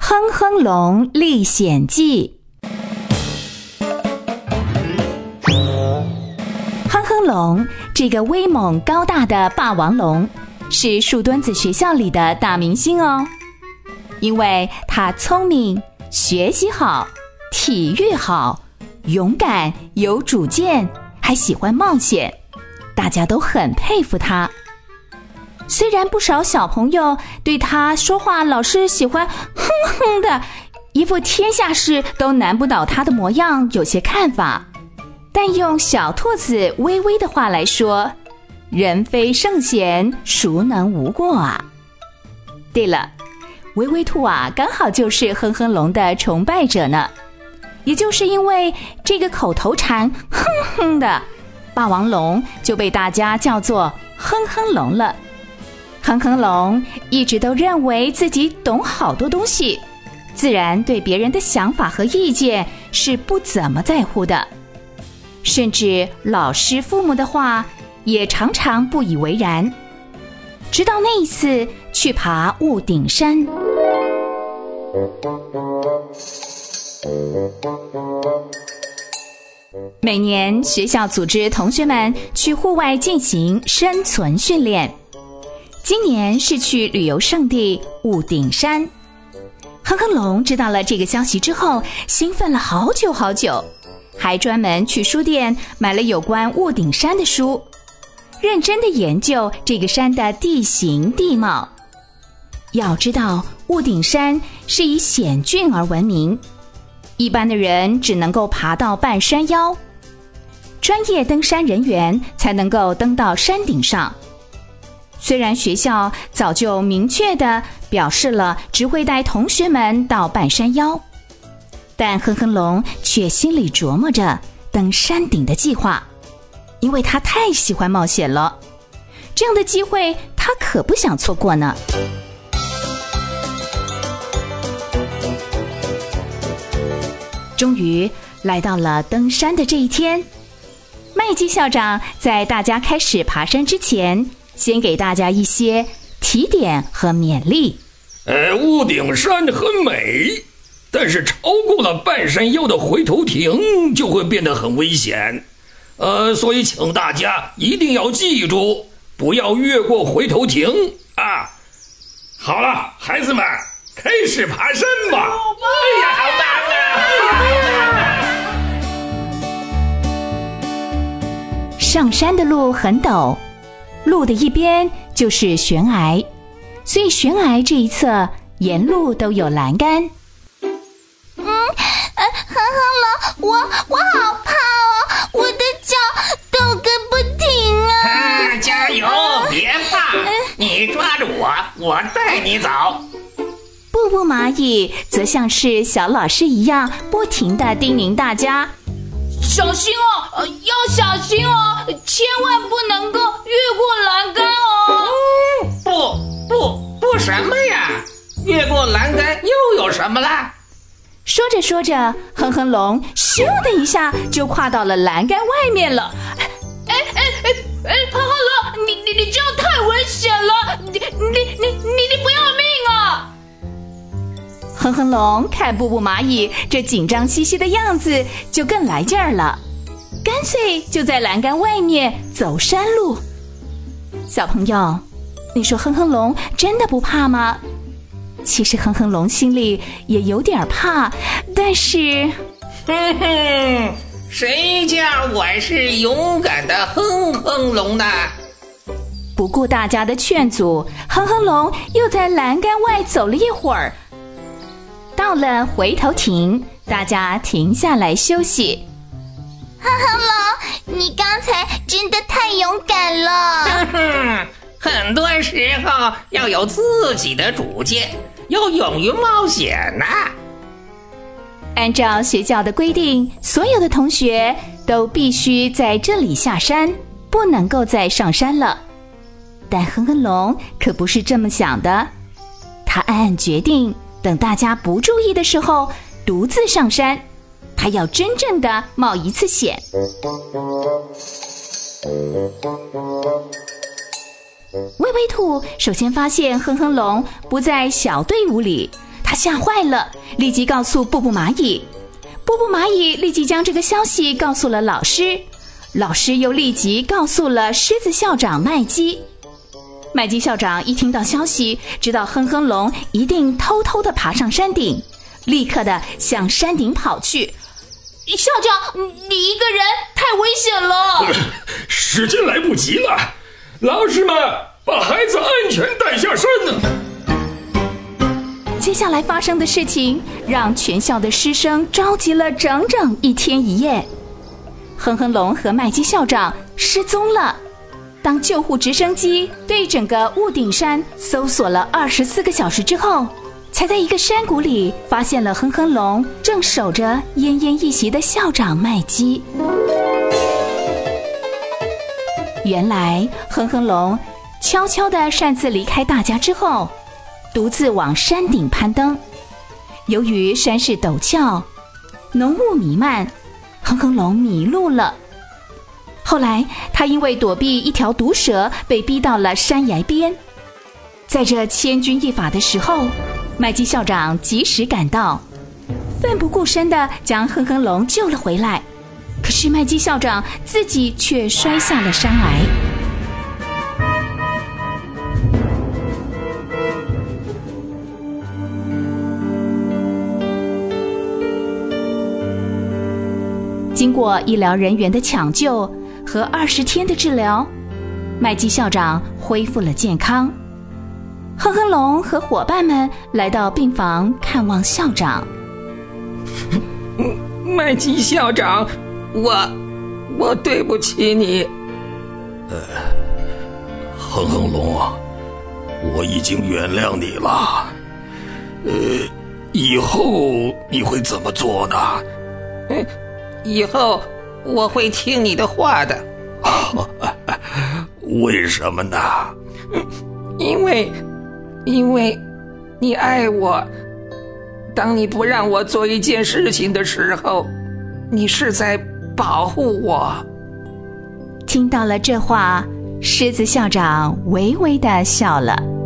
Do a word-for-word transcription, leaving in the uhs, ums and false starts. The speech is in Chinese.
哼哼龙历险记。哼哼龙这个威猛高大的霸王龙，是树墩子学校里的大明星哦。因为他聪明、学习好、体育好、勇敢、有主见，还喜欢冒险，大家都很佩服他。虽然不少小朋友对他说话老是喜欢哼哼的，一副天下事都难不倒他的模样，有些看法，但用小兔子微微的话来说，人非圣贤，孰能无过啊。对了，微微兔啊，刚好就是哼哼龙的崇拜者呢。也就是因为这个口头禅哼哼的，霸王龙就被大家叫做哼哼龙了。哼哼龙一直都认为自己懂好多东西，自然对别人的想法和意见是不怎么在乎的，甚至老师父母的话也常常不以为然。直到那一次去爬雾顶山，每年学校组织同学们去户外进行生存训练，今年是去旅游胜地雾顶山。哼哼龙知道了这个消息之后，兴奋了好久好久，还专门去书店买了有关雾顶山的书，认真地研究这个山的地形地貌。要知道，雾顶山是以险峻而闻名，一般的人只能够爬到半山腰，专业登山人员才能够登到山顶上。虽然学校早就明确地表示了只会带同学们到半山腰，但哼哼龙却心里琢磨着登山顶的计划，因为他太喜欢冒险了，这样的机会他可不想错过呢。终于来到了登山的这一天，麦基校长在大家开始爬山之前，先给大家一些提点和勉励。 呃，雾顶山很美，但是超过了半山腰的回头亭就会变得很危险。呃，所以请大家一定要记住，不要越过回头亭啊！好了，孩子们，开始爬山吧！哎呀，好棒啊！ 上山的路很陡，路的一边就是悬崖，所以悬崖这一侧沿路都有栏杆。 嗯，呃，哼哼龙，我我好怕哦，我的脚抖个不停啊！ 啊，加油，别怕，你抓住我，我带你走。 布布蚂蚁则像是小老师一样，不停地叮咛大家： 小心哦，呃，要小心哦，千万不能够越过栏杆哦。 嗯，不不不什么呀？越过栏杆又有什么啦？ 说着说着，哼哼龙咻的一下就跨到了栏杆外面了。 哎哎哎哎，哼哼龙，你你你这样太危险了，你你你你你不要命啊！ 哼哼龙看布布蚂蚁这紧张兮兮的样子，就更来劲儿了，干脆就在栏杆外面走山路。小朋友，你说哼哼龙真的不怕吗？其实哼哼龙心里也有点怕，但是哼哼，谁叫我是勇敢的哼哼龙呢？ 不顾大家的劝阻，哼哼龙又在栏杆外走了一会儿。到了回头亭，大家停下来休息。 哼哼龙，你刚才真的太勇敢了。 哼哼，很多时候要有自己的主见，要勇于冒险呐、啊。 按照学校的规定，所有的同学都必须在这里下山，不能够再上山了。但哼哼龙可不是这么想的，他暗暗决定，等大家不注意的时候，独自上山，他要真正的冒一次险。微微兔首先发现哼哼龙不在小队伍里， 他吓坏了，立即告诉布布蚂蚁。布布蚂蚁立即将这个消息告诉了老师，老师又立即告诉了狮子校长麦基。麦基校长一听到消息，知道哼哼龙一定偷偷地爬上山顶，立刻地向山顶跑去。 校长，你一个人太危险了。 时间来不及了，老师们把孩子安全带下山呢。 接下来发生的事情让全校的师生着急了整整一天一夜。哼哼龙和麦基校长失踪了。当救护直升机对整个雾顶山搜索了二十四个小时之后，才在一个山谷里发现了哼哼龙正守着奄奄一息的校长麦基。原来哼哼龙悄悄地擅自离开大家之后，独自往山顶攀登。由于山势陡峭，浓雾弥漫，哼哼龙迷路了。后来他因为躲避一条毒蛇，被逼到了山崖边。在这千钧一发的时候，麦基校长及时赶到，奋不顾身地将哼哼龙救了回来。可是麦基校长自己却摔下了山崖。经过医疗人员的抢救和二十天的治疗，麦基校长恢复了健康。哼哼龙和伙伴们来到病房看望校长。 麦基校长，我我对不起你。 呃，哼哼龙啊，我已经原谅你了。呃，以后你会怎么做呢？ 嗯，以后我会听你的话的。 为什么呢？ 因为因为你爱我。当你不让我做一件事情的时候，你是在保护我。 听到了这话，狮子校长微微地笑了。